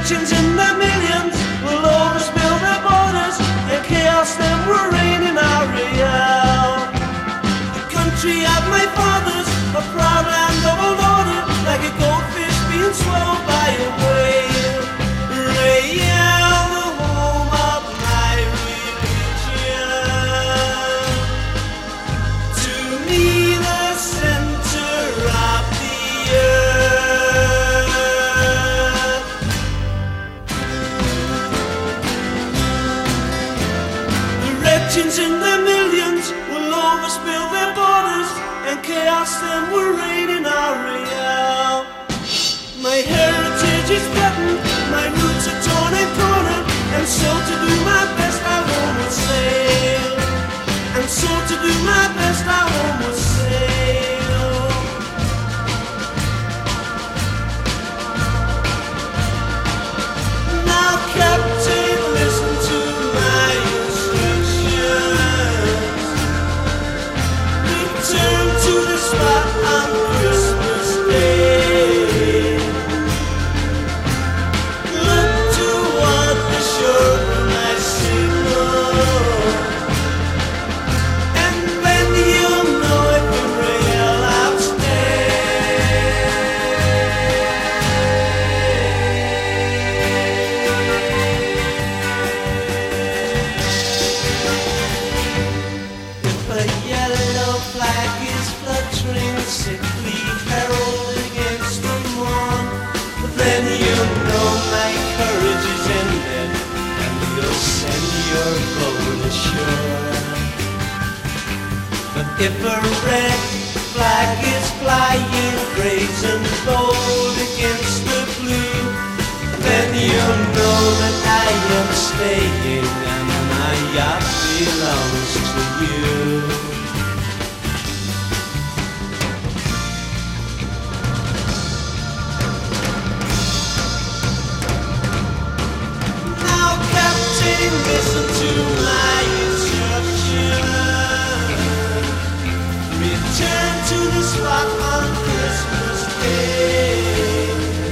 Legends in the millions will overspill their borders, and chaos then will reign in our real. The country of my fathers, a proud land of old order, like a goldfish being swallowed by a whale. Real, the home of my religion. To me, the center of the earth. The legends in the millions will overspill their borders, and chaos then will reign in our real. My heritage is threatened, my roots are torn and cornered, and so to do my best I won't sail. And so to do my best I won't sail. Now Captain, listen to my instructions. Return to the spot on Christmas Day. Look toward the shore for my signal, and then you'll know if the rail I'll If a yellow flag is fluttering, sickly herald against the morn, then you know my courage is ended, and you'll send your boat ashore. But if a red flag is flying, brazen bold against the blue, then you'll know that I am staying, and my yacht belongs to you. Now, Captain, listen to my instructions. Return to the spot on Christmas Day.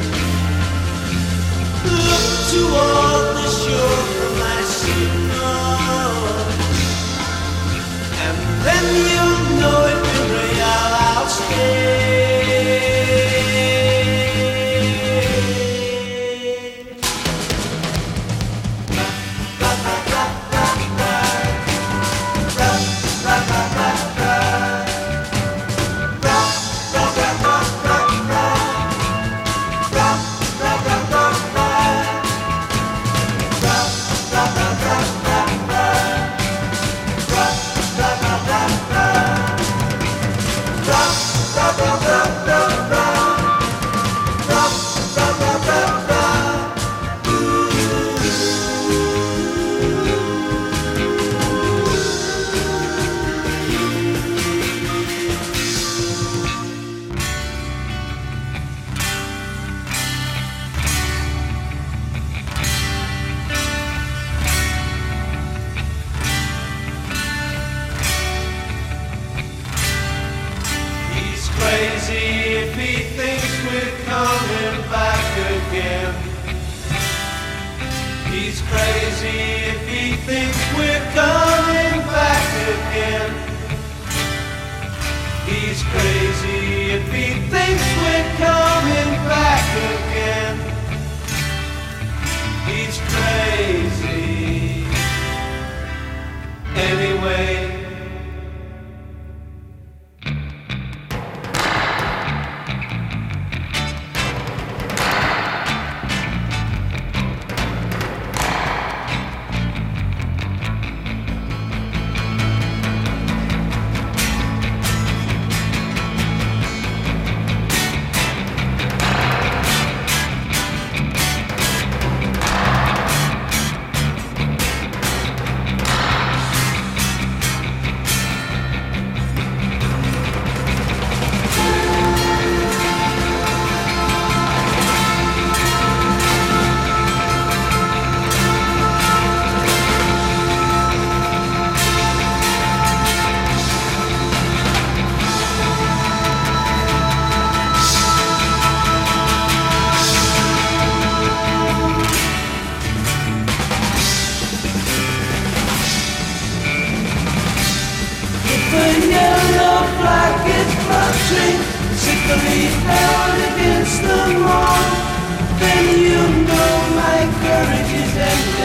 Look toward the shore for my signal, and then you'll know if in real I'll stay. Crazy if he thinks we're coming back again. He's crazy if he thinks we're coming back again. He's crazy if he thinks we're coming back again. He's crazy anyway. The yellow flag is flashing, sickly held against the wall. Then you know my courage is endless.